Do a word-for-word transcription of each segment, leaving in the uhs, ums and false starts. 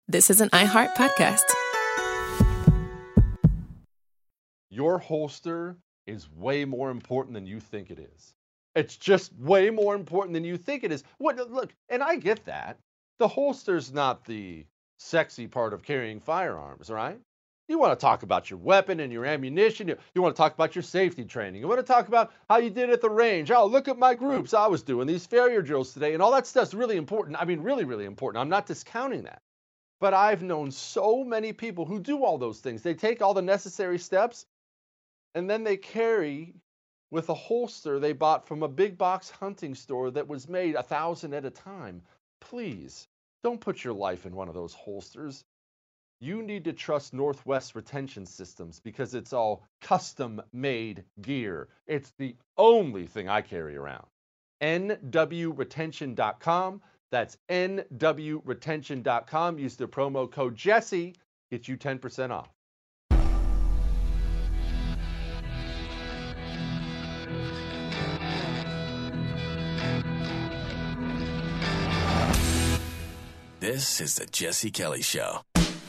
This is an iHeart podcast. Your holster is way more important than you think it is. It's just way more important than you think it is. What, look, and I get that. The holster's not the sexy part of carrying firearms, right? You want to talk about your weapon and your ammunition. You, you want to talk about your safety training. You want to talk about how you did at the range. Oh, look at my groups. I was doing these failure drills today, and all that stuff's really important. I mean, really, really important. I'm not discounting that. But I've known so many people who do all those things. They take all the necessary steps, and then they carry with a holster they bought from a big box hunting store that was made a thousand at a time. Please, don't put your life in one of those holsters. You need to trust Northwest Retention Systems because it's all custom-made gear. It's the only thing I carry around. N W retention dot com. That's N W retention dot com. Use the promo code Jesse. Get you ten percent off. This is the Jesse Kelly Show.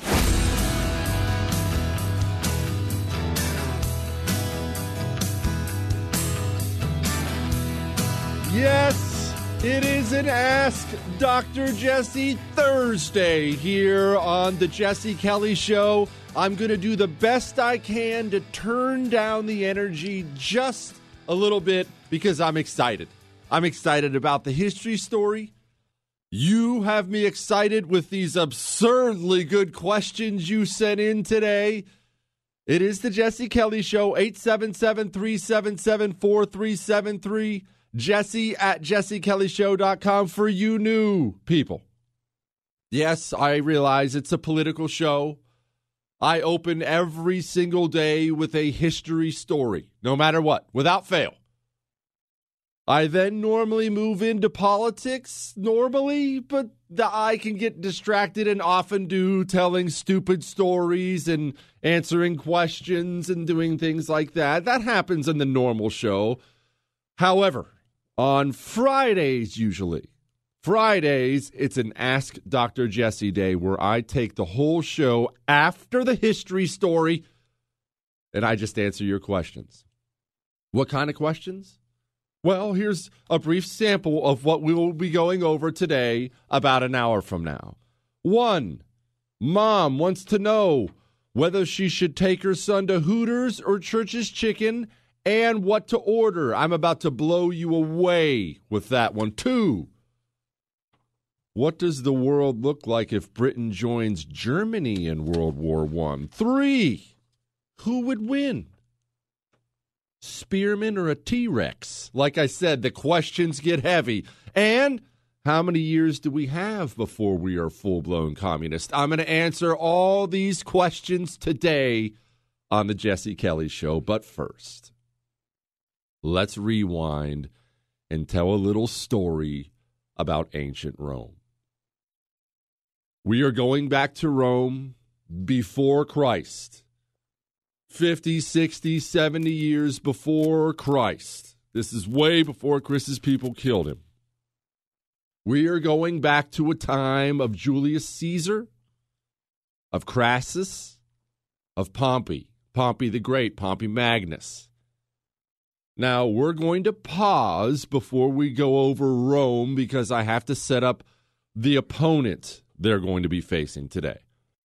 Yes, it is an Ask Doctor Jesse Thursday here on the Jesse Kelly Show. I'm going to do the best I can to turn down the energy just a little bit because I'm excited. I'm excited about the history story. You have me excited with these absurdly good questions you sent in today. It is the Jesse Kelly Show, eight seven seven, three seven seven, four three seven three. Jesse at jesse kelly show dot com for you new people. Yes, I realize it's a political show. I open every single day with a history story, no matter what, without fail. I then normally move into politics, normally, but the eye can get distracted and often do, telling stupid stories and answering questions and doing things like that. That happens in the normal show. However, on Fridays, usually, Fridays, it's an Ask Doctor Jesse Day where I take the whole show after the history story and I just answer your questions. What kind of questions? Well, here's a brief sample of what we will be going over today about an hour from now. One, Mom wants to know whether she should take her son to Hooters or Church's Chicken and what to order. I'm about to blow you away with that one. Two, what does the world look like if Britain joins Germany in World War One? Three, who would win? Spearman or a T-Rex? Like I said, the questions get heavy. And how many years do we have before we are full-blown communist? I'm going to answer all these questions today on the Jesse Kelly Show. But first, let's rewind and tell a little story about ancient Rome. We are going back to Rome before Christ. fifty, sixty, seventy years before Christ. This is way before Chris's people killed him. We are going back to a time of Julius Caesar, of Crassus, of Pompey, Pompey the Great, Pompey Magnus. Now, we're going to pause before we go over Rome because I have to set up the opponent they're going to be facing today.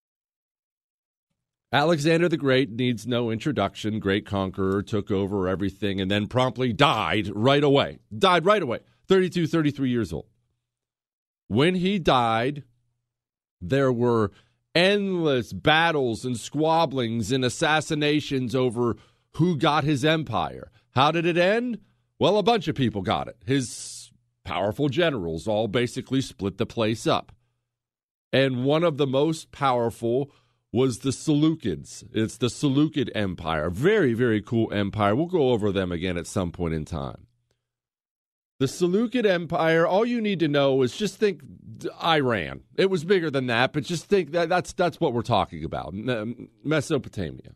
Alexander the Great needs no introduction. Great conqueror, took over everything, and then promptly died right away. Died right away, thirty-two, thirty-three years old. When he died, there were endless battles and squabblings and assassinations over who got his empire. How did it end? Well, a bunch of people got it. His powerful generals all basically split the place up. And one of the most powerful was the Seleucids. It's the Seleucid Empire. Very, very cool empire. We'll go over them again at some point in time. The Seleucid Empire, all you need to know is just think Iran. It was bigger than that, but just think that that's, that's what we're talking about, Mesopotamia.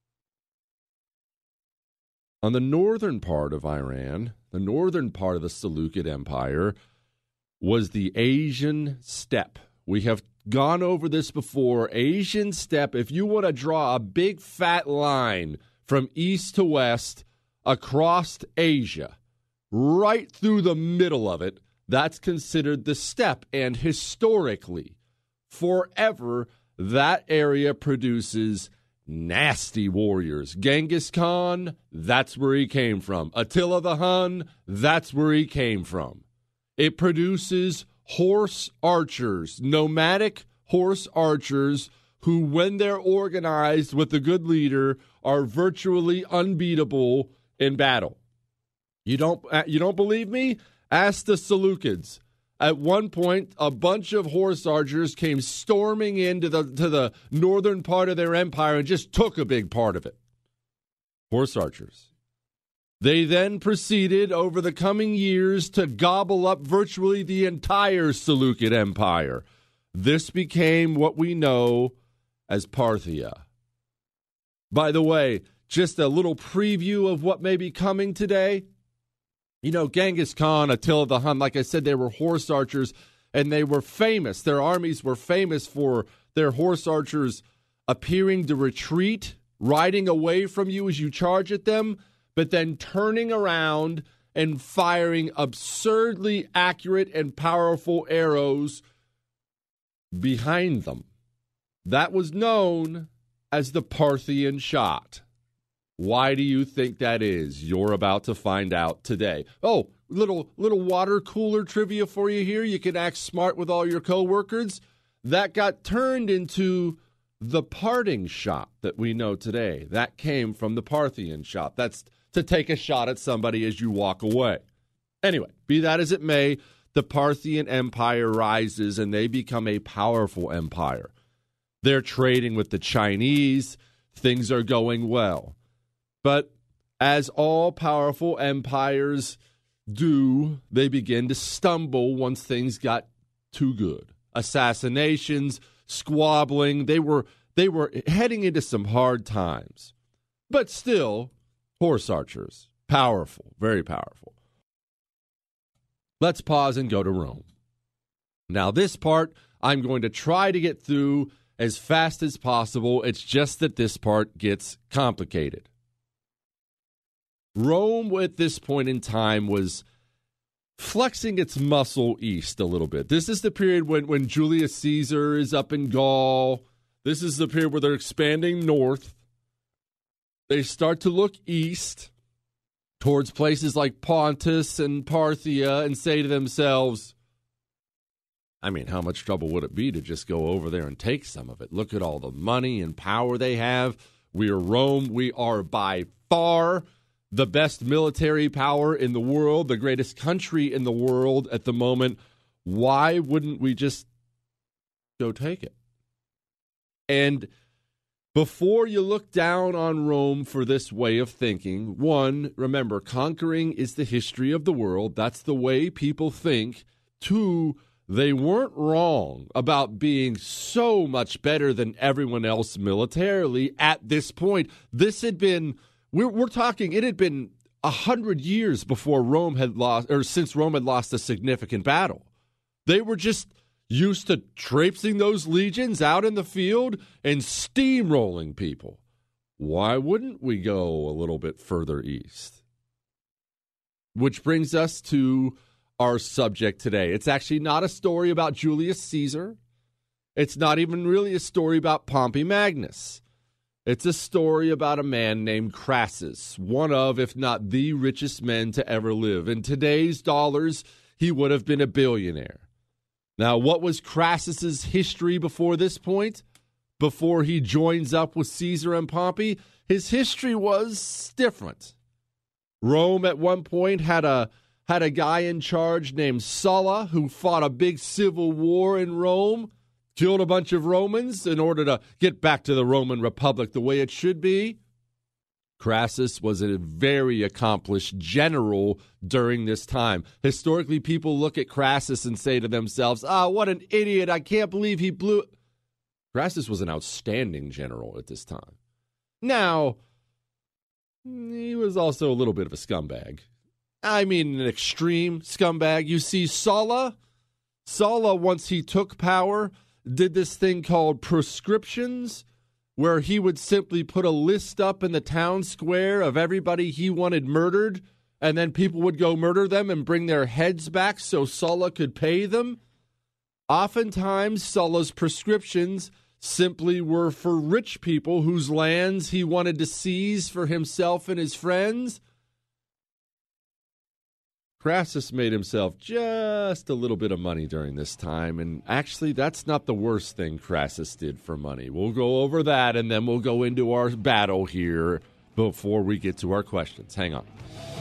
On the northern part of Iran, the northern part of the Seleucid Empire, was the Asian steppe. We have gone over this before. Asian steppe, if you want to draw a big fat line from east to west across Asia, right through the middle of it, that's considered the steppe. And historically, forever, that area produces nasty warriors. Genghis Khan, that's where he came from. Attila the Hun, that's where he came from. It produces horse archers, nomadic horse archers, who, when they're organized with a good leader, are virtually unbeatable in battle. You don't, you don't believe me? Ask the Seleucids. At one point, a bunch of horse archers came storming into the to the northern part of their empire and just took a big part of it. Horse archers. They then proceeded over the coming years to gobble up virtually the entire Seleucid Empire. This became what we know as Parthia. By the way, just a little preview of what may be coming today. You know, Genghis Khan, Attila the Hun, like I said, they were horse archers, and they were famous. Their armies were famous for their horse archers appearing to retreat, riding away from you as you charge at them, but then turning around and firing absurdly accurate and powerful arrows behind them. That was known as the Parthian shot. Why do you think that is? You're about to find out today. Oh, little little water cooler trivia for you here. You can act smart with all your coworkers. That got turned into the parting shot that we know today. That came from the Parthian shot. That's to take a shot at somebody as you walk away. Anyway, be that as it may, the Parthian Empire rises and they become a powerful empire. They're trading with the Chinese. Things are going well. But as all powerful empires do, they begin to stumble once things got too good. Assassinations, squabbling, they were they were heading into some hard times. But still, horse archers, powerful, very powerful. Let's pause and go to Rome. Now, this part I'm going to try to get through as fast as possible. It's just that this part gets complicated. Rome, at this point in time, was flexing its muscle east a little bit. This is the period when, when Julius Caesar is up in Gaul. This is the period where they're expanding north. They start to look east towards places like Pontus and Parthia and say to themselves, I mean, how much trouble would it be to just go over there and take some of it? Look at all the money and power they have. We are Rome. We are by far the best military power in the world, the greatest country in the world at the moment. Why wouldn't we just go take it? And before you look down on Rome for this way of thinking, one, remember, conquering is the history of the world. That's the way people think. Two, they weren't wrong about being so much better than everyone else militarily at this point. This had been... We're, we're talking, it had been a hundred years before Rome had lost, or since Rome had lost a significant battle. They were just used to traipsing those legions out in the field and steamrolling people. Why wouldn't we go a little bit further east? Which brings us to our subject today. It's actually not a story about Julius Caesar. It's not even really a story about Pompey Magnus. It's a story about a man named Crassus, one of, if not the richest men to ever live. In today's dollars, he would have been a billionaire. Now, what was Crassus's history before this point? Before he joins up with Caesar and Pompey? His history was different. Rome at one point had a had a guy in charge named Sulla who fought a big civil war in Rome, killed a bunch of Romans in order to get back to the Roman Republic the way it should be. Crassus was a very accomplished general during this time. Historically, people look at Crassus and say to themselves, ah, what an idiot, I can't believe he blew... Crassus was an outstanding general at this time. Now, he was also a little bit of a scumbag. I mean, an extreme scumbag. You see, Sulla, Sulla, once he took power, did this thing called prescriptions, where he would simply put a list up in the town square of everybody he wanted murdered, and then people would go murder them and bring their heads back so Sulla could pay them. Oftentimes, Sulla's prescriptions simply were for rich people whose lands he wanted to seize for himself and his friends. Crassus made himself just a little bit of money during this time, and actually that's not the worst thing Crassus did for money. We'll go over that, and then we'll go into our battle here before we get to our questions. Hang on.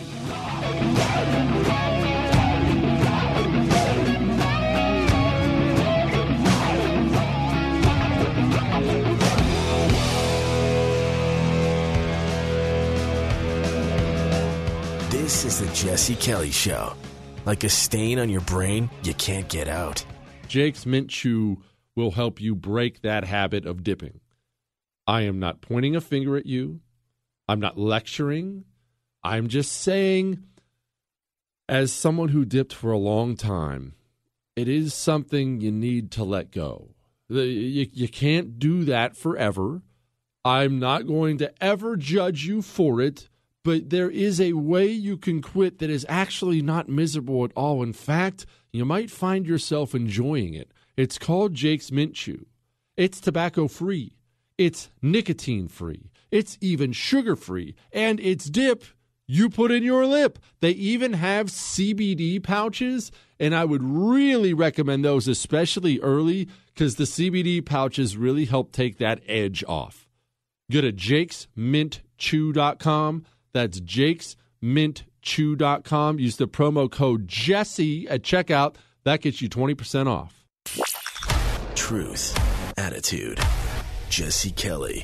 This is the Jesse Kelly Show. Like a stain on your brain, you can't get out. Jake's Mint Chew will help you break that habit of dipping. I am not pointing a finger at you. I'm not lecturing. I'm just saying, as someone who dipped for a long time, it is something you need to let go. You, you can't do that forever. I'm not going to ever judge you for it. But there is a way you can quit that is actually not miserable at all. In fact, you might find yourself enjoying it. It's called Jake's Mint Chew. It's tobacco-free. It's nicotine-free. It's even sugar-free. And it's dip you put in your lip. They even have C B D pouches, and I would really recommend those, especially early, because the C B D pouches really help take that edge off. Go to jakes mint chew dot com. That's jakes mint chew dot com. Use the promo code Jesse at checkout. That gets you twenty percent off. Truth, attitude, Jesse Kelly.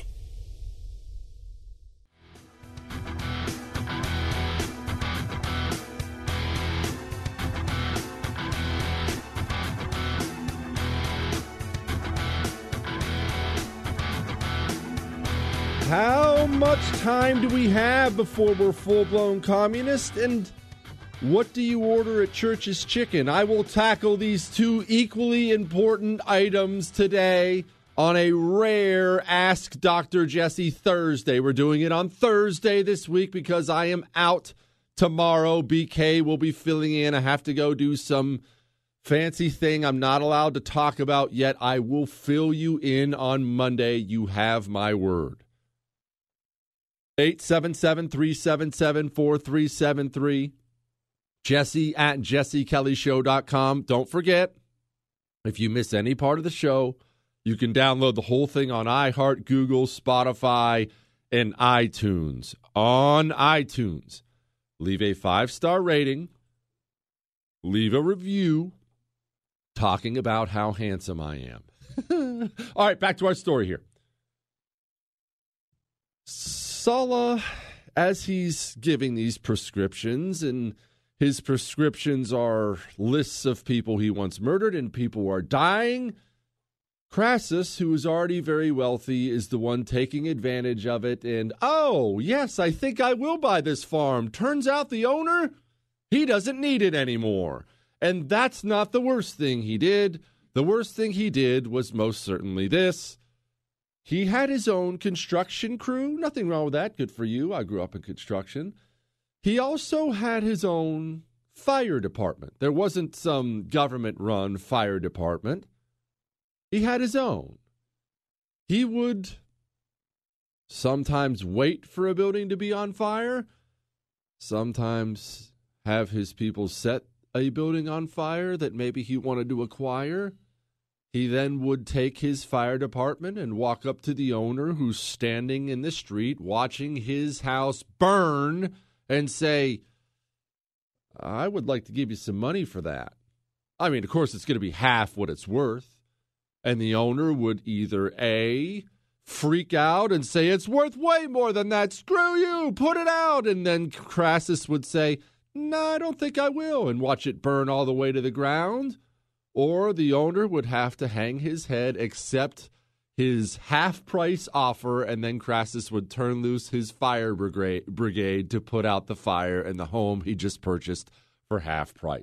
How much time do we have before we're full-blown communist? And what do you order at Church's Chicken? I will tackle these two equally important items today on a rare Ask Doctor Jesse Thursday. We're doing it on Thursday this week because I am out tomorrow. B K will be filling in. I have to go do some fancy thing I'm not allowed to talk about yet. I will fill you in on Monday. You have my word. eight seven seven, three seven seven, four three seven three. Jesse at jesse kelly show dot com. Don't forget, if you miss any part of the show, you can download the whole thing on iHeart, Google, Spotify, and iTunes. On iTunes, leave a five-star rating, leave a review talking about how handsome I am. All right, back to our story here. Sulla, as he's giving these prescriptions, and his prescriptions are lists of people he wants murdered and people who are dying, Crassus, who is already very wealthy, is the one taking advantage of it. And, oh, yes, I think I will buy this farm. Turns out the owner, he doesn't need it anymore. And that's not the worst thing he did. The worst thing he did was most certainly this. He had his own construction crew. Nothing wrong with that. Good for you. I grew up in construction. He also had his own fire department. There wasn't some government-run fire department. He had his own. He would sometimes wait for a building to be on fire, sometimes have his people set a building on fire that maybe he wanted to acquire. He then would take his fire department and walk up to the owner who's standing in the street watching his house burn and say, I would like to give you some money for that. I mean, of course, it's going to be half what it's worth. And the owner would either A, freak out and say, it's worth way more than that. Screw you, put it out. And then Crassus would say, no, I don't think I will, and watch it burn all the way to the ground. Or the owner would have to hang his head, accept his half-price offer, and then Crassus would turn loose his fire brigade, brigade to put out the fire in the home he just purchased for half price.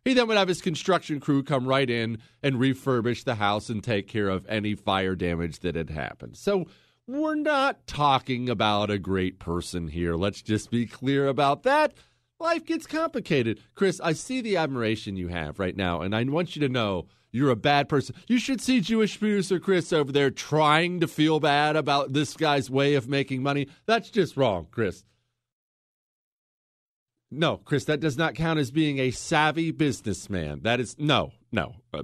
He then would have his construction crew come right in and refurbish the house and take care of any fire damage that had happened. So we're not talking about a great person here. Let's just be clear about that. Life gets complicated. Chris, I see the admiration you have right now, and I want you to know you're a bad person. You should see Jewish producer Chris over there trying to feel bad about this guy's way of making money. That's just wrong, Chris. No, Chris, that does not count as being a savvy businessman. That is, no, no. Uh,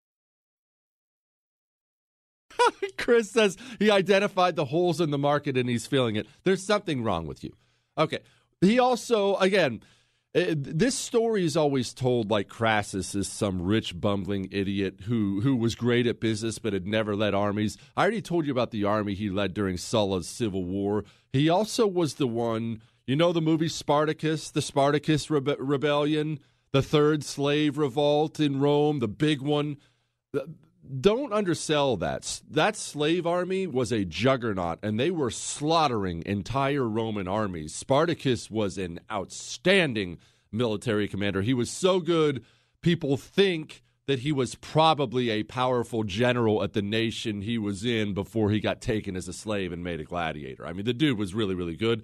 Chris says he identified the holes in the market and he's feeling it. There's something wrong with you. Okay. He also, again, uh, this story is always told like Crassus is some rich, bumbling idiot who, who was great at business but had never led armies. I already told you about the army he led during Sulla's civil war. He also was the one... You know the movie Spartacus, the Spartacus Rebe- Rebellion, the Third Slave Revolt in Rome, the big one? Don't undersell that. That slave army was a juggernaut, and they were slaughtering entire Roman armies. Spartacus was an outstanding military commander. He was so good, people think that he was probably a powerful general at the nation he was in before he got taken as a slave and made a gladiator. I mean, the dude was really, really good.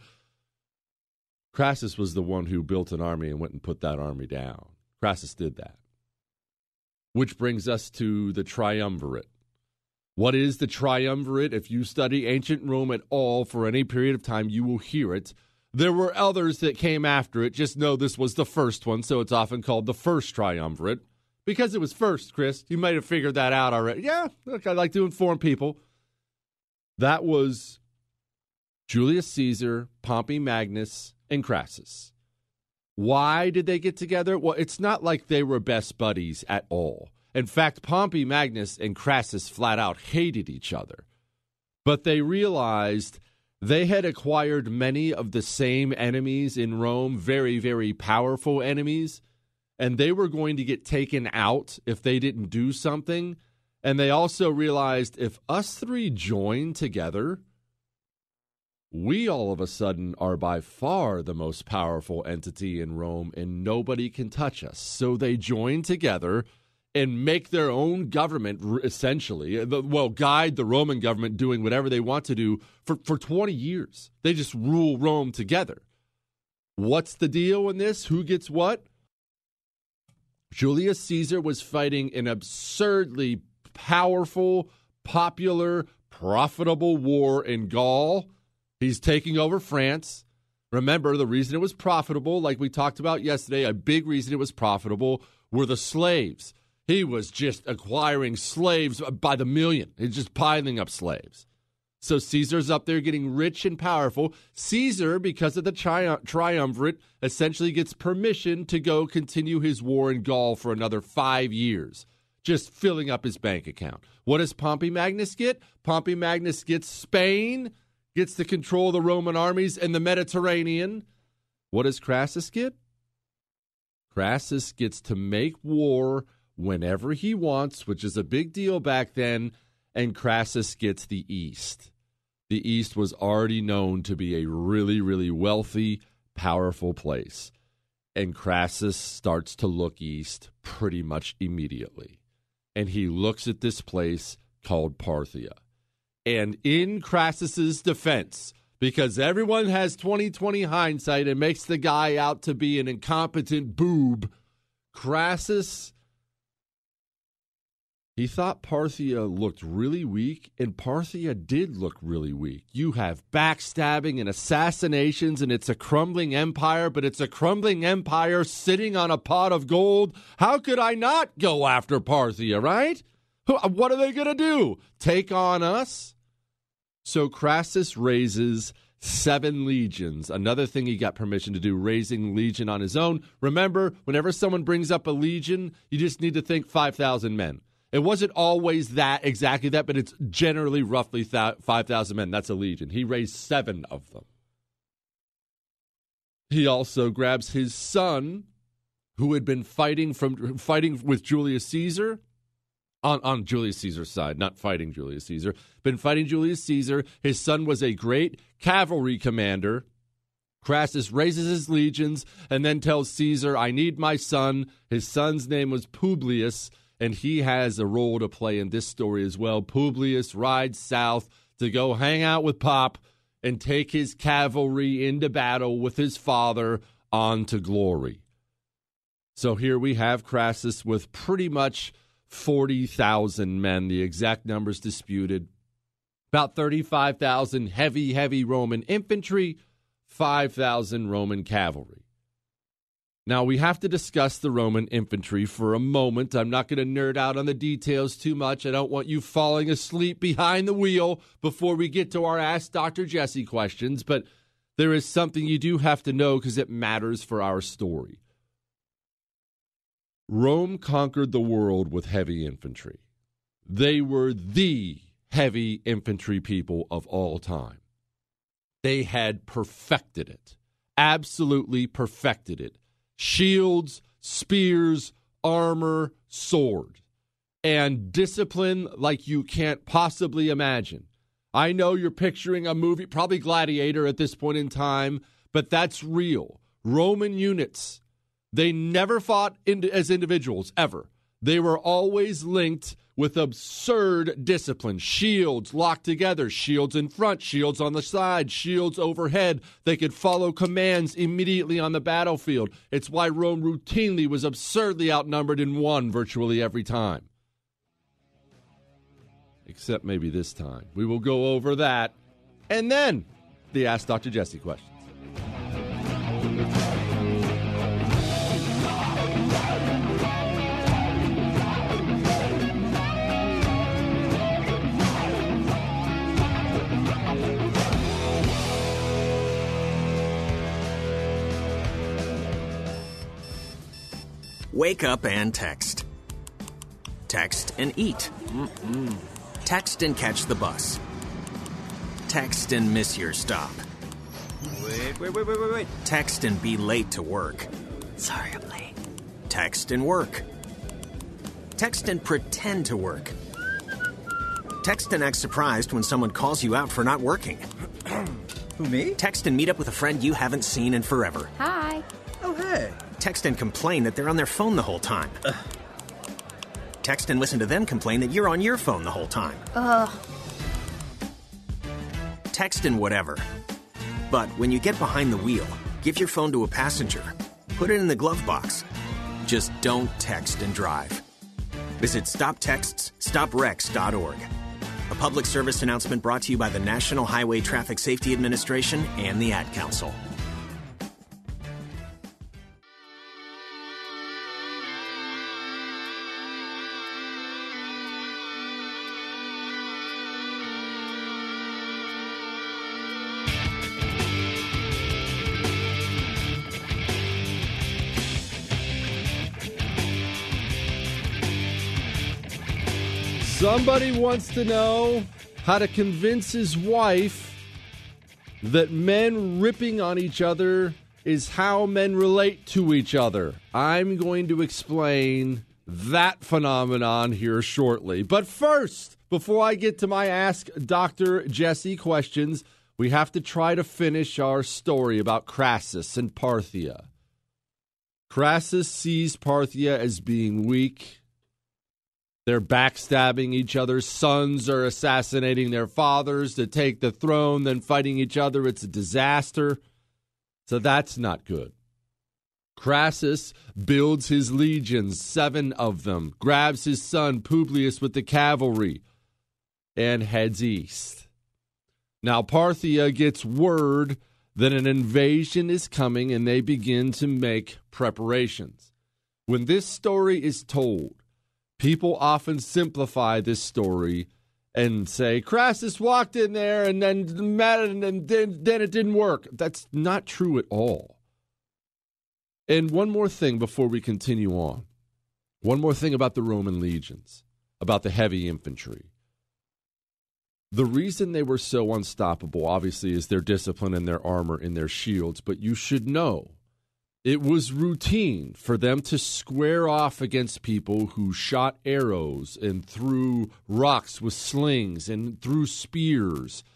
Crassus was the one who built an army and went and put that army down. Crassus did that. Which brings us to the triumvirate. What is the triumvirate? If you study ancient Rome at all for any period of time, you will hear it. There were others that came after it. Just know this was the first one, so it's often called the first triumvirate. Because it was first, Chris. You might have figured that out already. Yeah, look, I like to inform people. That was Julius Caesar, Pompey Magnus, and Crassus. Why did they get together? Well, it's not like they were best buddies at all. In fact, Pompey Magnus and Crassus flat out hated each other. But they realized they had acquired many of the same enemies in Rome, very, very powerful enemies, and they were going to get taken out if they didn't do something. And they also realized if us three join together, we all of a sudden are by far the most powerful entity in Rome, and nobody can touch us. So they join together and make their own government, essentially, well, guide the Roman government doing whatever they want to do for, for twenty years. They just rule Rome together. What's the deal in this? Who gets what? Julius Caesar was fighting an absurdly powerful, popular, profitable war in Gaul. He's taking over France. Remember, the reason it was profitable, like we talked about yesterday, a big reason it was profitable, were the slaves. He was just acquiring slaves by the million. He's just piling up slaves. So Caesar's up there getting rich and powerful. Caesar, because of the tri- triumvirate, essentially gets permission to go continue his war in Gaul for another five years, just filling up his bank account. What does Pompey Magnus get? Pompey Magnus gets Spain, gets to control the Roman armies in the Mediterranean. What does Crassus get? Crassus gets to make war whenever he wants, which is a big deal back then, and Crassus gets the East. The East was already known to be a really, really wealthy, powerful place. And Crassus starts to look east pretty much immediately. And he looks at this place called Parthia. And in Crassus's defense, because everyone has twenty twenty hindsight and makes the guy out to be an incompetent boob, Crassus, he thought Parthia looked really weak, and Parthia did look really weak. You have backstabbing and assassinations, and it's a crumbling empire, but it's a crumbling empire sitting on a pot of gold. How could I not go after Parthia, right? What are they going to do? Take on us? So Crassus raises seven legions. Another thing he got permission to do, raising legion on his own. Remember, whenever someone brings up a legion, you just need to think five thousand men. It wasn't always that, exactly that, but it's generally roughly five thousand men. That's a legion. He raised seven of them. He also grabs his son, who had been fighting from fighting with Julius Caesar, on, on Julius Caesar's side, not fighting Julius Caesar, been fighting Julius Caesar. His son was a great cavalry commander, Crassus raises his legions and then tells Caesar, I need my son. His son's name was Publius, and he has a role to play in this story as well. Publius rides south to go hang out with Pop and take his cavalry into battle with his father on to glory. So here we have Crassus with pretty much forty thousand men. The exact numbers disputed. About thirty-five thousand heavy, heavy Roman infantry, five thousand Roman cavalry. Now, we have to discuss the Roman infantry for a moment. I'm not going to nerd out on the details too much. I don't want you falling asleep behind the wheel before we get to our Ask Doctor Jesse questions, but there is something you do have to know because it matters for our story. Rome conquered the world with heavy infantry. They were the heavy infantry people of all time. They had perfected it, absolutely perfected it. Shields, spears, armor, sword, and discipline like you can't possibly imagine. I know you're picturing a movie, probably Gladiator at this point in time, but that's real. Roman units, they never fought in, as individuals, ever. They were always linked with absurd discipline. Shields locked together, shields in front, shields on the side, shields overhead. They could follow commands immediately on the battlefield. It's why Rome routinely was absurdly outnumbered and won virtually every time. Except maybe this time. We will go over that. And then the Ask Doctor Jesse questions. Wake up and text. Text and eat. Mm-mm. Text and catch the bus. Text and miss your stop. Wait, wait, wait, wait, wait, wait. Text and be late to work. Sorry, I'm late. Text and work. Text and pretend to work. Text and act surprised when someone calls you out for not working. Who, me? Text and meet up with a friend you haven't seen in forever. Hi. Oh, hey. Text and complain that they're on their phone the whole time. Ugh. Text and listen to them complain that you're on your phone the whole time. Ugh. Text and whatever. But when you get behind the wheel, give your phone to a passenger. Put it in the glove box. Just don't text and drive. Visit stop texts stop wrecks dot org. A public service announcement brought to you by the National Highway Traffic Safety Administration and the Ad Council. Somebody wants to know how to convince his wife that men ripping on each other is how men relate to each other. I'm going to explain that phenomenon here shortly. But first, before I get to my Ask Doctor Jesse questions, we have to try to finish our story about Crassus and Parthia. Crassus sees Parthia as being weak. They're backstabbing each other's sons are assassinating their fathers to take the throne, then fighting each other. It's a disaster. So that's not good. Crassus builds his legions, seven of them, grabs his son Publius with the cavalry, and heads east. Now Parthia gets word that an invasion is coming, and they begin to make preparations. When this story is told, people often simplify this story and say, Crassus walked in there and then and then, then it didn't work. That's not true at all. And one more thing before we continue on. One more thing about the Roman legions, about the heavy infantry. The reason they were so unstoppable, obviously, is their discipline and their armor and their shields. But you should know, it was routine for them to square off against people who shot arrows and threw rocks with slings and threw spears.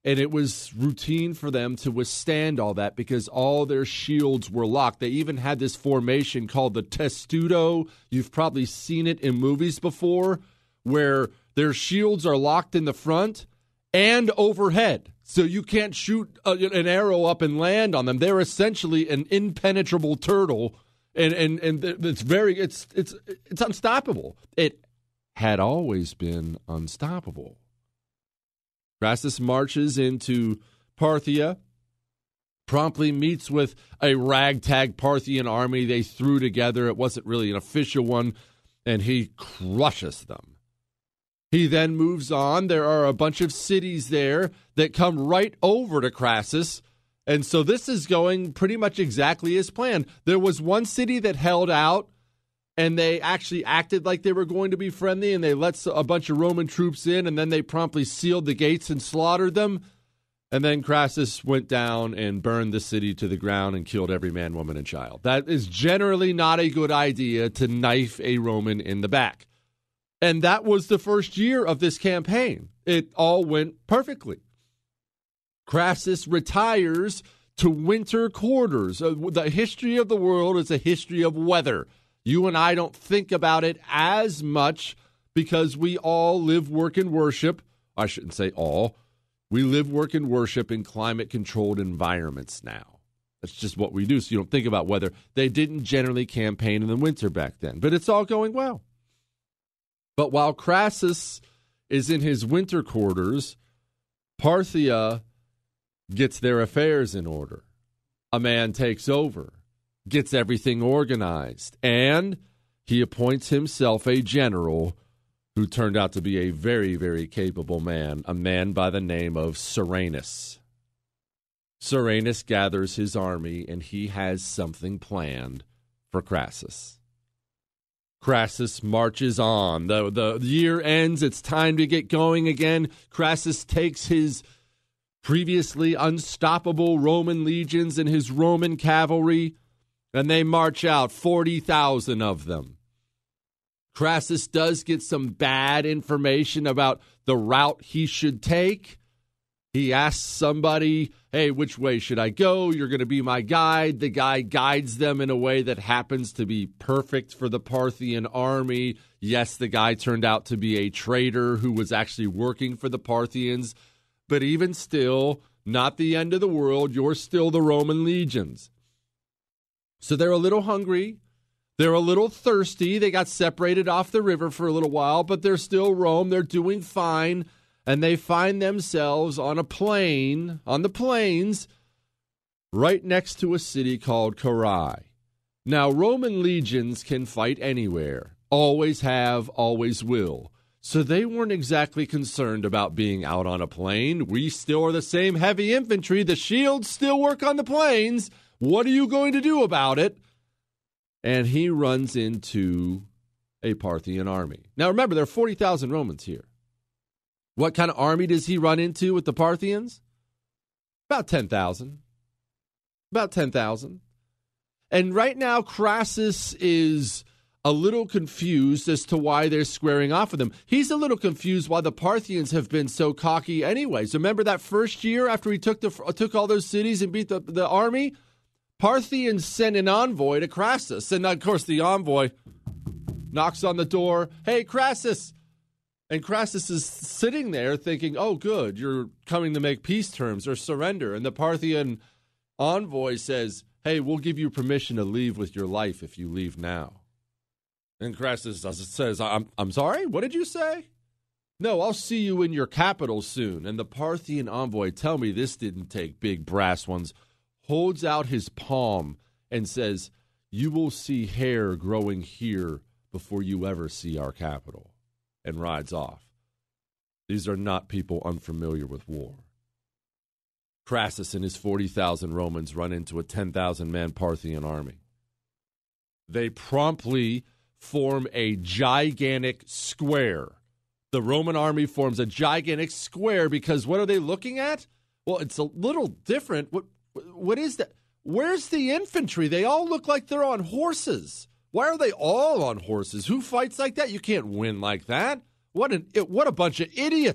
And it was routine for them to withstand all that because all their shields were locked. They even had this formation called the testudo. You've probably seen it in movies before, where their shields are locked in the front and overhead. So you can't shoot a, an arrow up and land on them. They're essentially an impenetrable turtle, and and and it's very it's it's it's unstoppable. It had always been unstoppable. Crassus marches into Parthia, promptly meets with a ragtag Parthian army they threw together. It wasn't really an official one, and he crushes them. He then moves on. There are a bunch of cities there that come right over to Crassus, and so this is going pretty much exactly as planned. There was one city that held out, and they actually acted like they were going to be friendly, and they let a bunch of Roman troops in, and then they promptly sealed the gates and slaughtered them. And then Crassus went down and burned the city to the ground and killed every man, woman, and child. That is generally not a good idea, to knife a Roman in the back. And that was the first year of this campaign. It all went perfectly. Crassus retires to winter quarters. The history of the world is a history of weather. You and I don't think about it as much because we all live, work, and worship. I shouldn't say all. We live, work, and worship in climate-controlled environments now. That's just what we do, so you don't think about weather. They didn't generally campaign in the winter back then, but it's all going well. But while Crassus is in his winter quarters, Parthia gets their affairs in order. A man takes over, gets everything organized, and he appoints himself a general who turned out to be a very, very capable man, a man by the name of Serenus. Serenus gathers his army, and he has something planned for Crassus. Crassus marches on. The, the year ends. It's time to get going again. Crassus takes his previously unstoppable Roman legions and his Roman cavalry, and they march out, forty thousand of them. Crassus does get some bad information about the route he should take. He asks somebody, hey, which way should I go? You're going to be my guide. The guy guides them in a way that happens to be perfect for the Parthian army. Yes, the guy turned out to be a traitor who was actually working for the Parthians. But even still, not the end of the world. You're still the Roman legions. So they're a little hungry. They're a little thirsty. They got separated off the river for a little while, but they're still Rome. They're doing fine. And they find themselves on a plain, on the plains, right next to a city called Carrhae. Now, Roman legions can fight anywhere. Always have, always will. So they weren't exactly concerned about being out on a plain. We still are the same heavy infantry. The shields still work on the plains. What are you going to do about it? And he runs into a Parthian army. Now, remember, there are forty thousand Romans here. What kind of army does he run into with the Parthians? About ten thousand. About ten thousand. And right now, Crassus is a little confused as to why they're squaring off with him. He's a little confused why the Parthians have been so cocky anyways. Remember that first year after he took the took all those cities and beat the, the army? Parthians sent an envoy to Crassus. And, of course, the envoy knocks on the door. Hey, Crassus! And Crassus is sitting there thinking, oh, good, you're coming to make peace terms or surrender. And the Parthian envoy says, hey, we'll give you permission to leave with your life if you leave now. And Crassus says, I'm, I'm sorry, what did you say? No, I'll see you in your capital soon. And the Parthian envoy, tell me this didn't take big brass ones, holds out his palm and says, you will see hair growing here before you ever see our capital. And rides off. These are not people unfamiliar with war. Crassus and his forty thousand Romans run into a ten thousand man Parthian army. They promptly form a gigantic square. The Roman army forms a gigantic square because what are they looking at? Well, it's a little different. What, what is that? Where's the infantry? They all look like they're on horses. Why are they all on horses? Who fights like that? You can't win like that. What an what a bunch of idiots.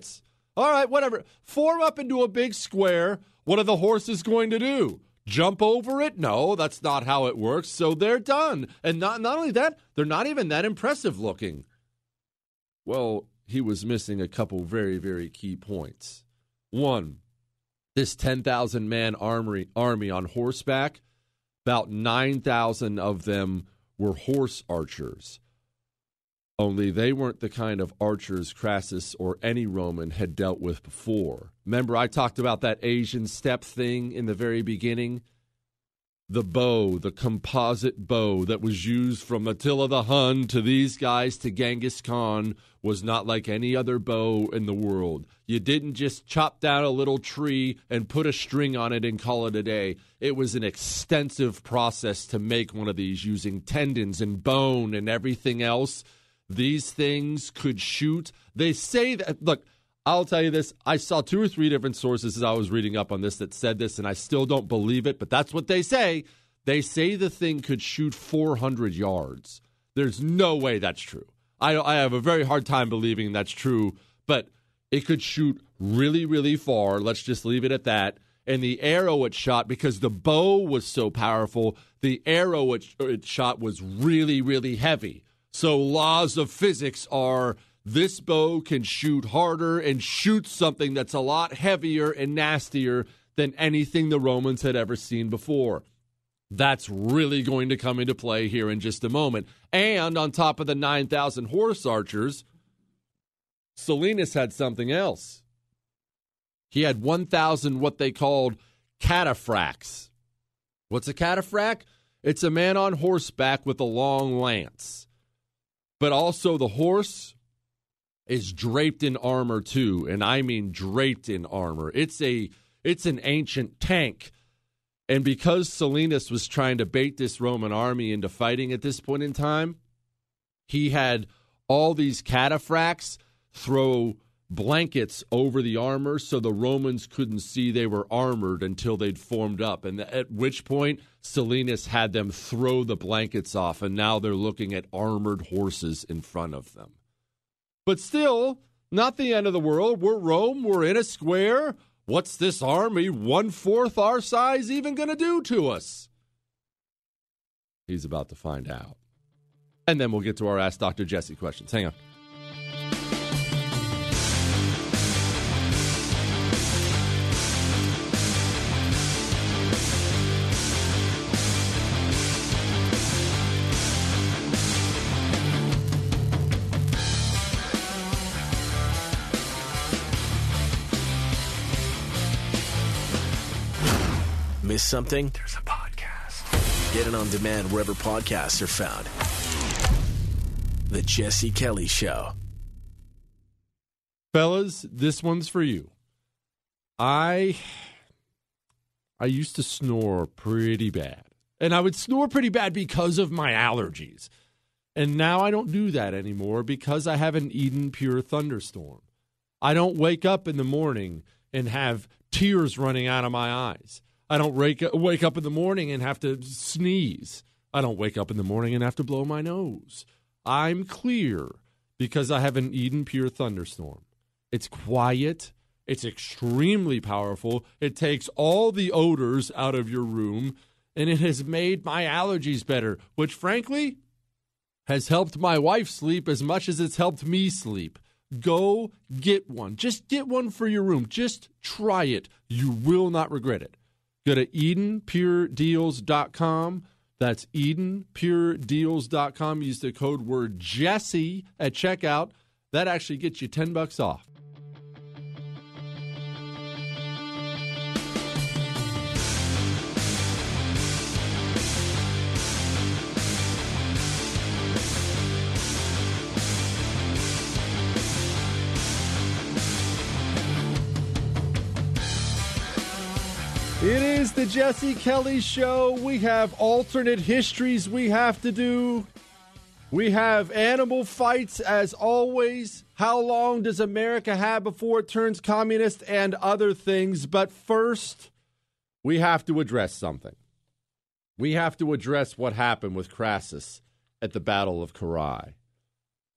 All right, whatever. Form up into a big square. What are the horses going to do? Jump over it? No, that's not how it works. So they're done. And not, not only that, they're not even that impressive looking. Well, he was missing a couple very, very key points. One, this ten thousand man army, army on horseback, about nine thousand of them were horse archers. Only they weren't the kind of archers Crassus or any Roman had dealt with before. Remember, I talked about that Asian steppe thing in the very beginning? The bow, the composite bow that was used from Attila the Hun to these guys to Genghis Khan was not like any other bow in the world. You didn't just chop down a little tree and put a string on it and call it a day. It was an extensive process to make one of these using tendons and bone and everything else. These things could shoot. They say that, look, I'll tell you this. I saw two or three different sources as I was reading up on this that said this, and I still don't believe it, but that's what they say. They say the thing could shoot four hundred yards. There's no way that's true. I, I have a very hard time believing that's true, but it could shoot really, really far. Let's just leave it at that. And the arrow it shot, because the bow was so powerful, the arrow it, it shot was really, really heavy. So laws of physics are this bow can shoot harder and shoot something that's a lot heavier and nastier than anything the Romans had ever seen before. That's really going to come into play here in just a moment. And on top of the nine thousand horse archers, Silenus had something else. He had one thousand what they called cataphracts. What's a cataphract? It's a man on horseback with a long lance. But also the horse is draped in armor too, and I mean draped in armor. It's a it's an ancient tank. And because Silenus was trying to bait this Roman army into fighting at this point in time, he had all these cataphracts throw blankets over the armor so the Romans couldn't see they were armored until they'd formed up. And at which point, Silenus had them throw the blankets off, and now they're looking at armored horses in front of them. But still, not the end of the world. We're Rome. We're in a square. What's this army, one-fourth our size, even going to do to us? He's about to find out. And then we'll get to our Ask Doctor Jesse questions. Hang on. Miss something? There's a podcast. Get it on demand wherever podcasts are found. The Jesse Kelly Show. Fellas, this one's for you. I I used to snore pretty bad. And I would snore pretty bad because of my allergies. And now I don't do that anymore because I have an Eden Pure Thunderstorm. I don't wake up in the morning and have tears running out of my eyes. I don't wake up, wake up in the morning and have to sneeze. I don't wake up in the morning and have to blow my nose. I'm clear because I have an Eden Pure Thunderstorm. It's quiet. It's extremely powerful. It takes all the odors out of your room, and it has made my allergies better, which frankly has helped my wife sleep as much as it's helped me sleep. Go get one. Just get one for your room. Just try it. You will not regret it. Go to Eden Pure Deals dot com. That's Eden Pure Deals dot com. Use the code word Jesse at checkout. That actually gets you ten bucks off. It is the Jesse Kelly Show. We have alternate histories we have to do. We have animal fights as always. How long does America have before it turns communist and other things? But first, we have to address something. We have to address what happened with Crassus at the Battle of Carrhae.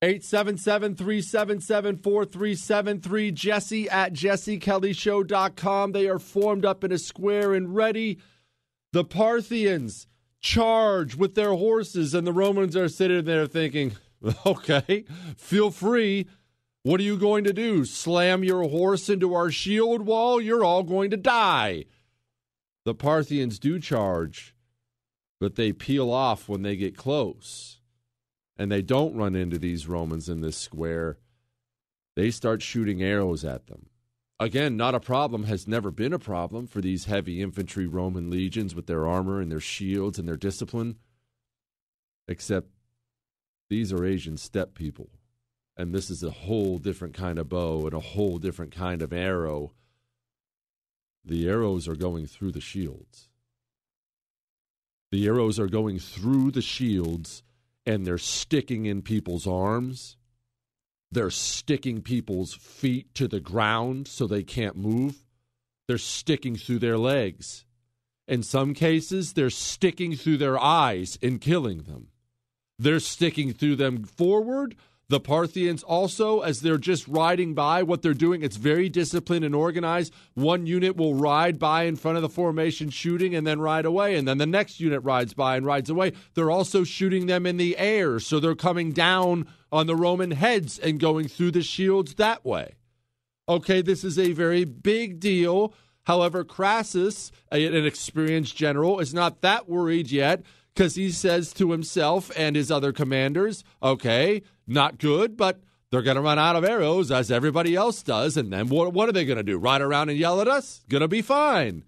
eight seven seven, three seven seven, four three seven three. Jesse at jesse kelly show dot com. They are formed up in a square and ready. The Parthians charge with their horses, and the Romans are sitting there thinking, okay, feel free. What are you going to do? Slam your horse into our shield wall? You're all going to die. The Parthians do charge, but they peel off when they get close. And they don't run into these Romans in this square. They start shooting arrows at them. Again, not a problem, has never been a problem for these heavy infantry Roman legions with their armor and their shields and their discipline. Except these are Asian steppe people. And this is a whole different kind of bow and a whole different kind of arrow. The arrows are going through the shields. The arrows are going through the shields, and they're sticking in people's arms. They're sticking people's feet to the ground so they can't move. They're sticking through their legs. In some cases, they're sticking through their eyes and killing them. They're sticking through them forward. The Parthians also, as they're just riding by, what they're doing, it's very disciplined and organized. One unit will ride by in front of the formation shooting and then ride away, and then the next unit rides by and rides away. They're also shooting them in the air, so they're coming down on the Roman heads and going through the shields that way. Okay, this is a very big deal. However, Crassus, an experienced general, is not that worried yet, because he says to himself and his other commanders, okay, not good, but they're going to run out of arrows as everybody else does, and then what, what are they going to do, ride around and yell at us? Going to be fine.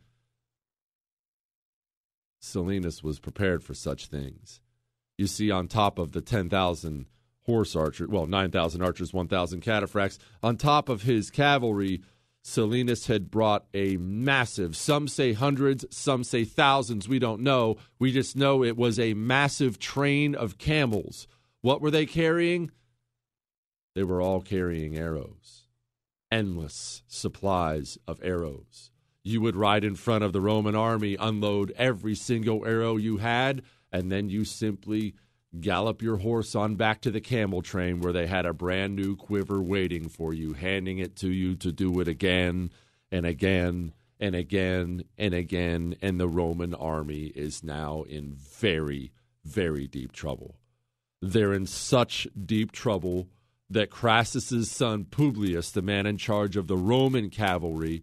Silenus was prepared for such things. You see, on top of the ten thousand horse archers, well, nine thousand archers, one thousand cataphracts, on top of his cavalry, Silenus had brought a massive, some say hundreds, some say thousands, we don't know. We just know it was a massive train of camels. What were they carrying? They were all carrying arrows. Endless supplies of arrows. You would ride in front of the Roman army, unload every single arrow you had, and then you simply gallop your horse on back to the camel train where they had a brand new quiver waiting for you, handing it to you to do it again and again and again and again. And the Roman army is now in very, very deep trouble. They're in such deep trouble that Crassus's son Publius, the man in charge of the Roman cavalry,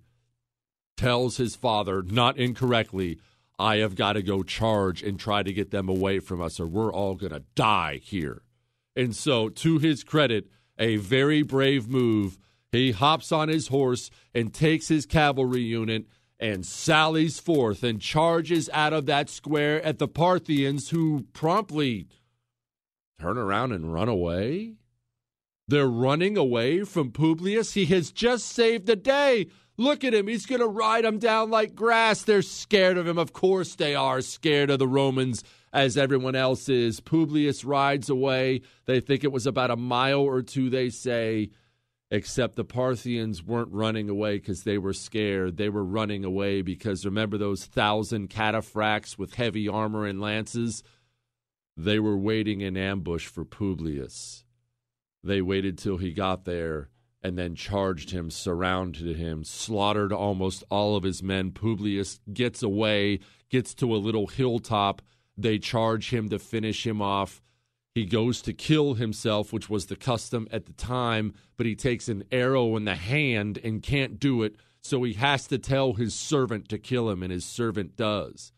tells his father, not incorrectly, I have got to go charge and try to get them away from us or we're all going to die here. And so, to his credit, a very brave move. He hops on his horse and takes his cavalry unit and sallies forth and charges out of that square at the Parthians, who promptly turn around and run away. They're running away from Publius. He has just saved the day. Look at him. He's going to ride them down like grass. They're scared of him. Of course they are scared of the Romans, as everyone else is. Publius rides away. They think it was about a mile or two, they say, except the Parthians weren't running away because they were scared. They were running away because, remember those thousand cataphracts with heavy armor and lances? They were waiting in ambush for Publius. They waited till he got there and then charged him, surrounded him, slaughtered almost all of his men. Publius gets away, gets to a little hilltop. They charge him to finish him off. He goes to kill himself, which was the custom at the time, but he takes an arrow in the hand and can't do it, so he has to tell his servant to kill him, and his servant does.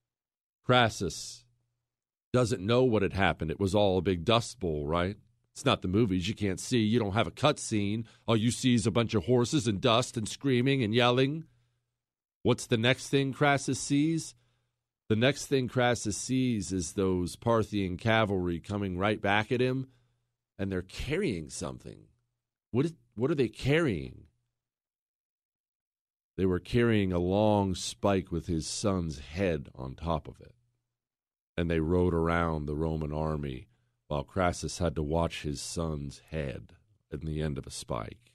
Crassus doesn't know what had happened. It was all a big dust bowl, right? It's not the movies. You can't see. You don't have a cut scene. All you see is a bunch of horses and dust and screaming and yelling. What's the next thing Crassus sees? The next thing Crassus sees is those Parthian cavalry coming right back at him, and they're carrying something. What is, what are they carrying? They were carrying a long spike with his son's head on top of it. And they rode around the Roman army while Crassus had to watch his son's head at the end of a spike.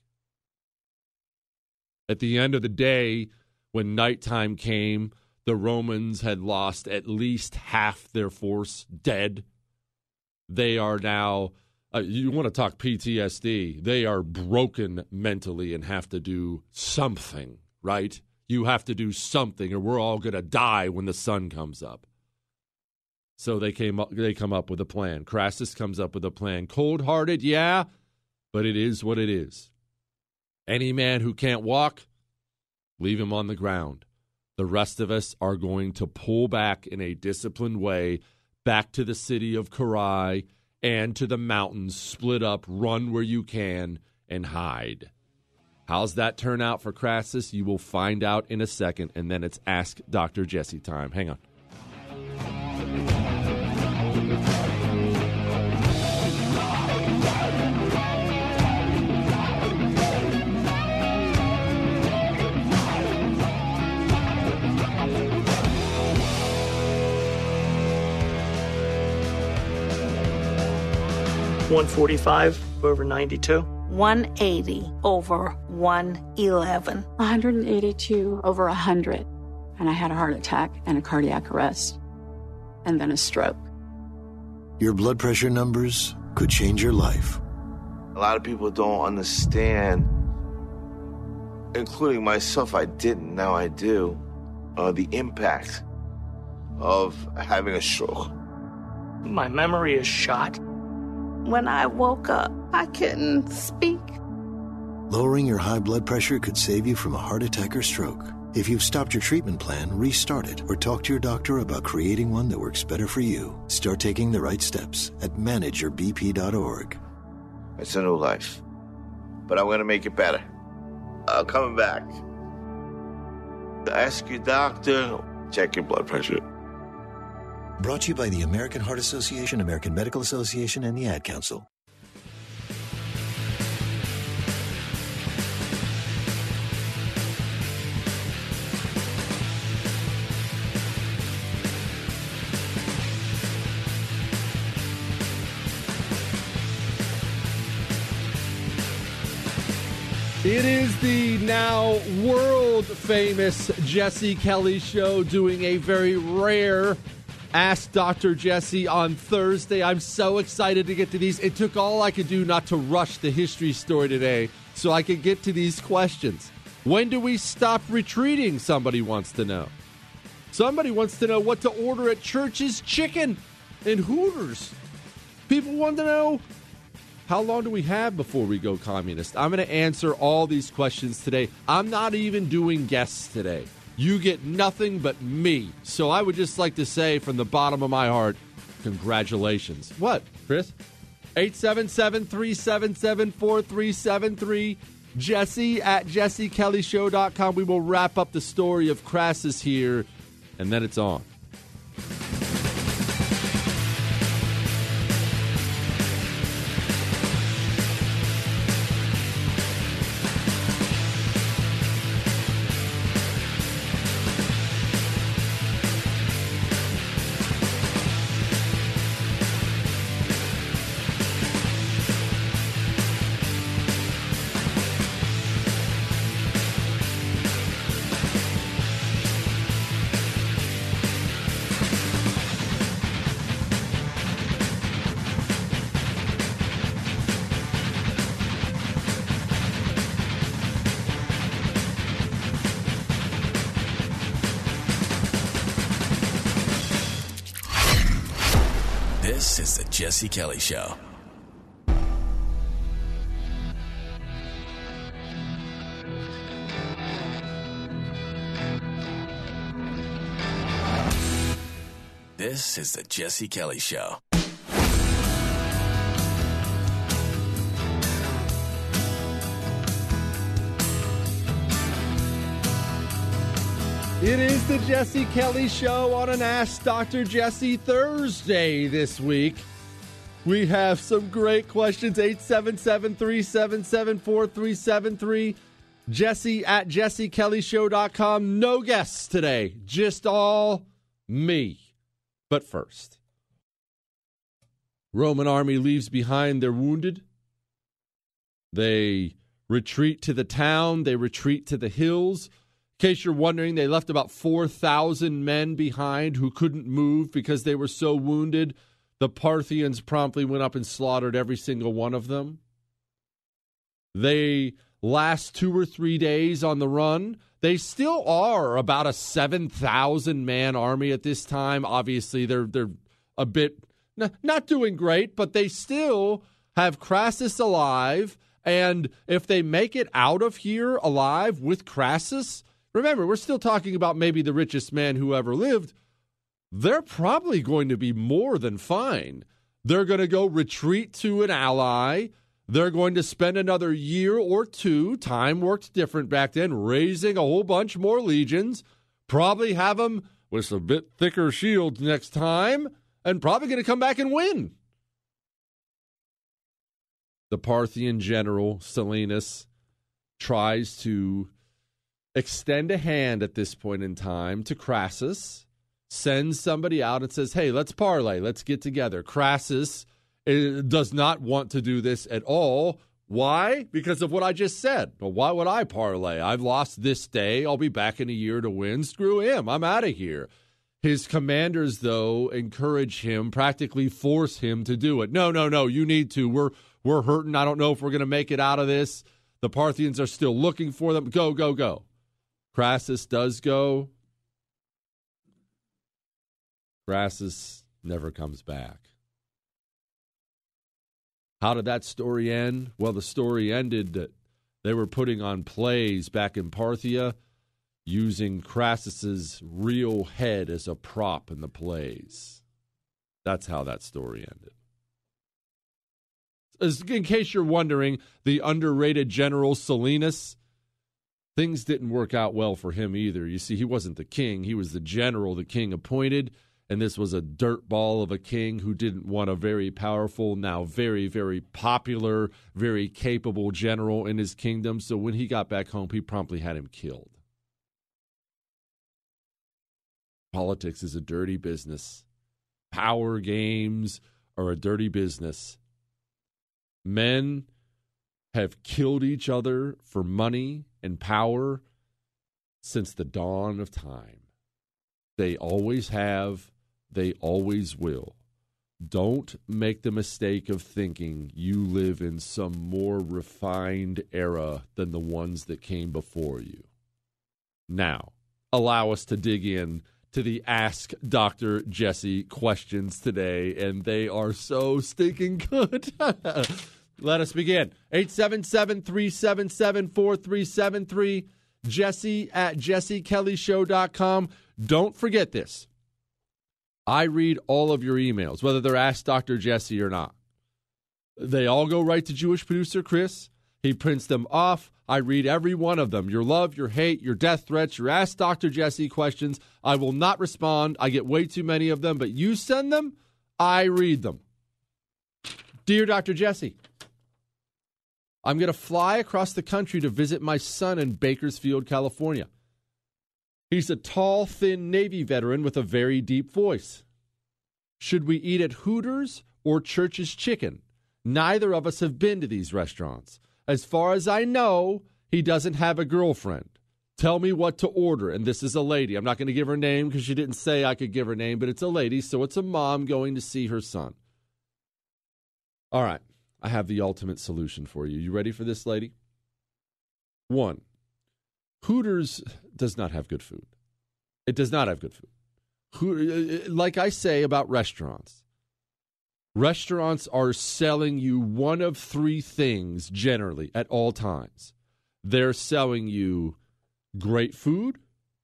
At the end of the day, when nighttime came, the Romans had lost at least half their force dead. They are now Uh, you want to talk P T S D. They are broken mentally and have to do something, right? You have to do something or we're all going to die when the sun comes up. So they came up, they come up with a plan. Crassus comes up with a plan. Cold-hearted, yeah, but it is what it is. Any man who can't walk, leave him on the ground. The rest of us are going to pull back in a disciplined way back to the city of Karai and to the mountains, split up, run where you can, and hide. How's that turn out for Crassus? You will find out in a second, and then it's Ask Doctor Jesse time. Hang on. one forty-five over ninety-two. one eighty over one eleven. one hundred eighty-two over one hundred. And I had a heart attack and a cardiac arrest. And then a stroke. Your blood pressure numbers could change your life. A lot of people don't understand, including myself, I didn't, now I do, uh, the impact of having a stroke. My memory is shot. When I woke up, I couldn't speak. Lowering your high blood pressure could save you from a heart attack or stroke. If you've stopped your treatment plan, restart it or talk to your doctor about creating one that works better for you. Start taking the right steps at manage your b p dot org. It's a new life, but I'm going to make it better. I'm coming back. Ask your doctor, check your blood pressure. Brought to you by the American Heart Association, American Medical Association, and the Ad Council. It is the now world-famous Jesse Kelly Show doing a very rare Ask Doctor Jesse on Thursday. I'm so excited to get to these. It took all I could do not to rush the history story today so I could get to these questions. When do we stop retreating, somebody wants to know. Somebody wants to know what to order at Church's Chicken and Hooters. People want to know, how long do we have before we go communist? I'm going to answer all these questions today. I'm not even doing guests today. You get nothing but me. So I would just like to say from the bottom of my heart, congratulations. What, Chris? eight seven seven, three seven seven, four three seven three. Jesse at jesse kelly show dot com. We will wrap up the story of Crassus here, and then it's on. This is the Jesse Kelly Show. This is the Jesse Kelly Show. It is the Jesse Kelly Show on an Ask Doctor Jesse Thursday this week. We have some great questions. eight seven seven, three seven seven, four three seven three. Jesse at jesse kelly show dot com. No guests today, just all me. But first, Roman army leaves behind their wounded. They retreat to the town. They retreat to the hills. In case you're wondering, they left about four thousand men behind who couldn't move because they were so wounded. the Parthians promptly went up and slaughtered every single one of them. They last two or three days on the run. They still are about a seven thousand man army at this time. Obviously, they're they're a bit n- not doing great, but they still have Crassus alive. And if they make it out of here alive with Crassus, remember, we're still talking about maybe the richest man who ever lived. They're probably going to be more than fine. They're going to go retreat to an ally. They're going to spend another year or two, time worked different back then, raising a whole bunch more legions, probably have them with some bit thicker shields next time, and probably going to come back and win. The Parthian general, Silenus, tries to extend a hand at this point in time to Crassus, sends somebody out and says, hey, let's parlay, let's get together. Crassus does not want to do this at all. Why? Because of what I just said. Well, why would I parlay? I've lost this day. I'll be back in a year to win. Screw him. I'm out of here. His commanders, though, encourage him, practically force him to do it. No, no, no, you need to. We're we're hurting. I don't know if we're going to make it out of this. The Parthians are still looking for them. Go, go, go. Crassus does go. Crassus never comes back. How did that story end? Well, the story ended that they were putting on plays back in Parthia using Crassus's real head as a prop in the plays. That's how that story ended. As, in case you're wondering, the underrated general Silenus, things didn't work out well for him either. You see, he wasn't the king. He was the general the king appointed. And this was a dirtball of a king who didn't want a very powerful, now very, very popular, very capable general in his kingdom. So when he got back home, he promptly had him killed. Politics is a dirty business. Power games are a dirty business. Men have killed each other for money and power since the dawn of time. They always have. They always will. Don't make the mistake of thinking you live in some more refined era than the ones that came before you. Now, allow us to dig in to the Ask Doctor Jesse questions today, and they are so stinking good. Let us begin. eight seven seven, three seven seven, four three seven three, Jesse at jesse kelly show dot com. Don't forget this. I read all of your emails, whether they're Ask Doctor Jesse or not. They all go right to Jewish producer Chris. He prints them off. I read every one of them. Your love, your hate, your death threats, your Ask Doctor Jesse questions. I will not respond. I get way too many of them, but you send them, I read them. Dear Doctor Jesse, I'm going to fly across the country to visit my son in Bakersfield, California. He's a tall, thin Navy veteran with a very deep voice. Should we eat at Hooters or Church's Chicken? Neither of us have been to these restaurants. As far as I know, he doesn't have a girlfriend. Tell me what to order. And this is a lady. I'm not going to give her name because she didn't say I could give her name, but it's a lady, so it's a mom going to see her son. All right. I have the ultimate solution for you. You ready for this, lady? One, Hooters does not have good food. It does not have good food. Who, like I say about restaurants, restaurants are selling you one of three things generally at all times. They're selling you great food,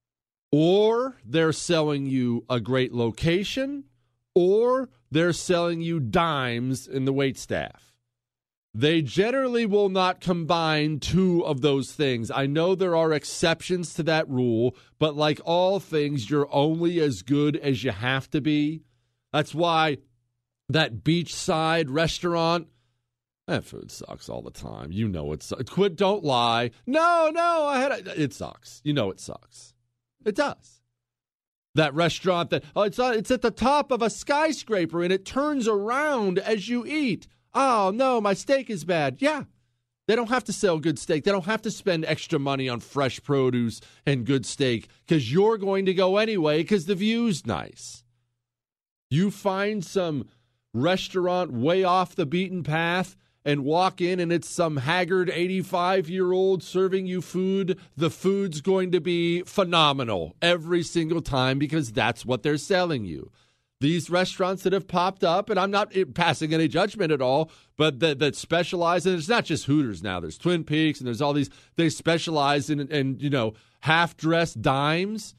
or they're selling you a great location, or they're selling you dimes in the waitstaff. They generally will not combine two of those things. I know there are exceptions to that rule, but like all things, you're only as good as you have to be. That's why that beachside restaurant, that food sucks all the time. You know it sucks. Quit, don't lie. No, no, I had a, it sucks. You know it sucks. It does. That restaurant that oh, it's it's at the top of a skyscraper and it turns around as you eat. Oh, no, my steak is bad. Yeah, they don't have to sell good steak. They don't have to spend extra money on fresh produce and good steak because you're going to go anyway because the view's nice. You find some restaurant way off the beaten path and walk in and it's some haggard eighty-five-year-old serving you food, the food's going to be phenomenal every single time because that's what they're selling you. These restaurants that have popped up, and I'm not passing any judgment at all, but that, that specialize, and it's not just Hooters now. There's Twin Peaks, and there's all these, they specialize in, in you know, half-dressed dimes.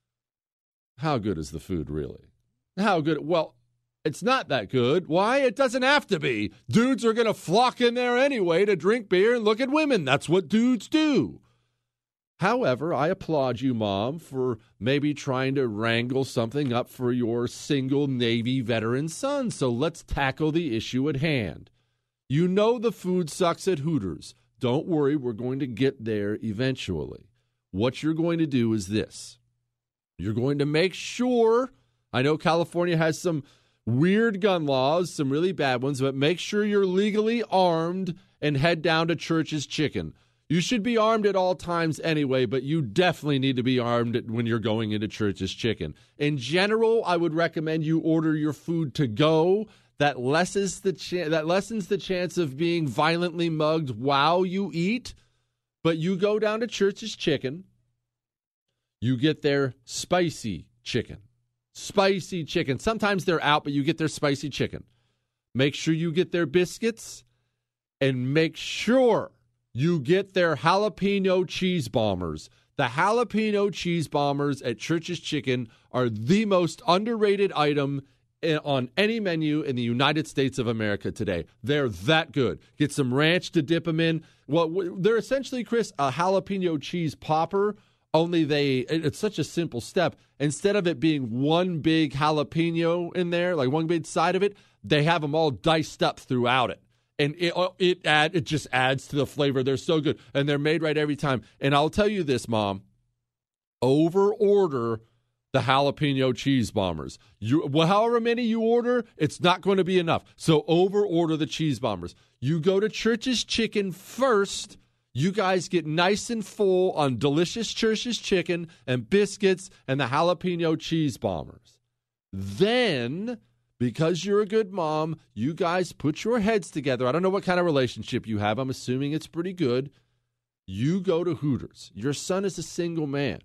How good is the food, really? How good? Well, it's not that good. Why? It doesn't have to be. Dudes are going to flock in there anyway to drink beer and look at women. That's what dudes do. However, I applaud you, Mom, for maybe trying to wrangle something up for your single Navy veteran son. So let's tackle the issue at hand. You know the food sucks at Hooters. Don't worry, we're going to get there eventually. What you're going to do is this. You're going to make sure, I know California has some weird gun laws, some really bad ones, but make sure you're legally armed and head down to Church's Chicken. You should be armed at all times anyway, but you definitely need to be armed when you're going into Church's Chicken. In general, I would recommend you order your food to go. That lessens the ch- that lessens the chance of being violently mugged while you eat. But you go down to Church's Chicken. You get their spicy chicken. Spicy chicken. Sometimes they're out, but you get their spicy chicken. Make sure you get their biscuits and make sure you get their jalapeno cheese bombers. The jalapeno cheese bombers at Church's Chicken are the most underrated item on any menu in the United States of America today. They're that good. Get some ranch to dip them in. Well, they're essentially, Chris, a jalapeno cheese popper, only they, it's such a simple step. Instead of it being one big jalapeno in there, like one big side of it, they have them all diced up throughout it. And it it add it just adds to the flavor. They're so good. And they're made right every time. And I'll tell you this, Mom. Over order the jalapeno cheese bombers. You, well, however many you order, it's not going to be enough. So over order the cheese bombers. You go to Church's Chicken first. You guys get nice and full on delicious Church's Chicken and biscuits and the jalapeno cheese bombers. Then, because you're a good mom, you guys put your heads together. I don't know what kind of relationship you have. I'm assuming it's pretty good. You go to Hooters. Your son is a single man.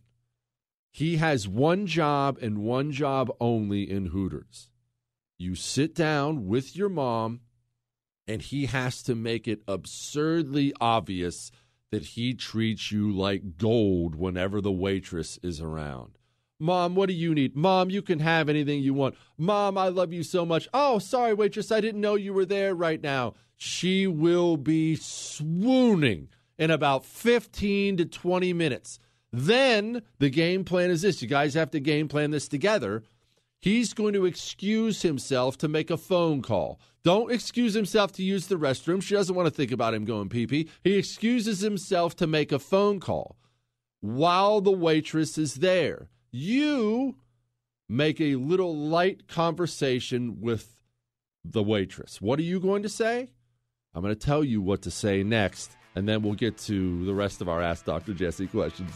He has one job and one job only in Hooters. You sit down with your mom, and he has to make it absurdly obvious that he treats you like gold whenever the waitress is around. Mom, what do you need? Mom, you can have anything you want. Mom, I love you so much. Oh, sorry, waitress, I didn't know you were there right now. She will be swooning in about fifteen to twenty minutes. Then the game plan is this. You guys have to game plan this together. He's going to excuse himself to make a phone call. Don't excuse himself to use the restroom. She doesn't want to think about him going pee-pee. He excuses himself to make a phone call while the waitress is there. You make a little light conversation with the waitress. What are you going to say? I'm going to tell you what to say next, and then we'll get to the rest of our Ask Doctor Jesse questions.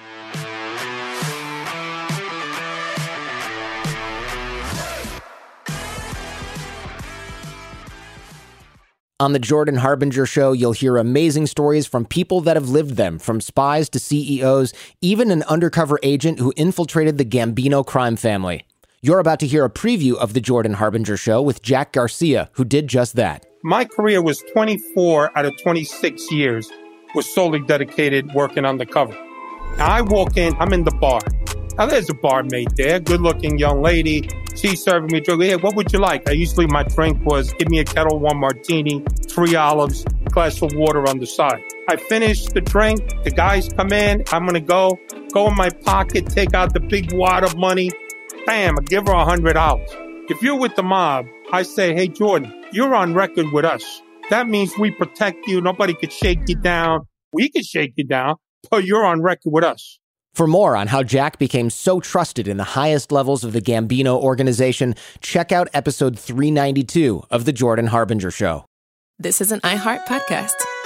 On the Jordan Harbinger Show, you'll hear amazing stories from people that have lived them, from spies to C E Os, even an undercover agent who infiltrated the Gambino crime family. You're about to hear a preview of the Jordan Harbinger Show with Jack Garcia, who did just that. My career was twenty-four out of twenty-six years was solely dedicated working undercover. Now I walk in, I'm in the bar. Now there's a barmaid there, good-looking young lady. She's serving me a drink. Hey, what would you like? I usually, my drink was give me a Kettle One martini, three olives, glass of water on the side. I finish the drink. The guys come in. I'm going to go, go in my pocket, take out the big wad of money. Bam, I give her one hundred dollars. If you're with the mob, I say, hey, Jordan, you're on record with us. That means we protect you. Nobody could shake you down. We could shake you down, but you're on record with us. For more on how Jack became so trusted in the highest levels of the Gambino organization, check out episode three ninety-two of The Jordan Harbinger Show. This is an iHeart podcast.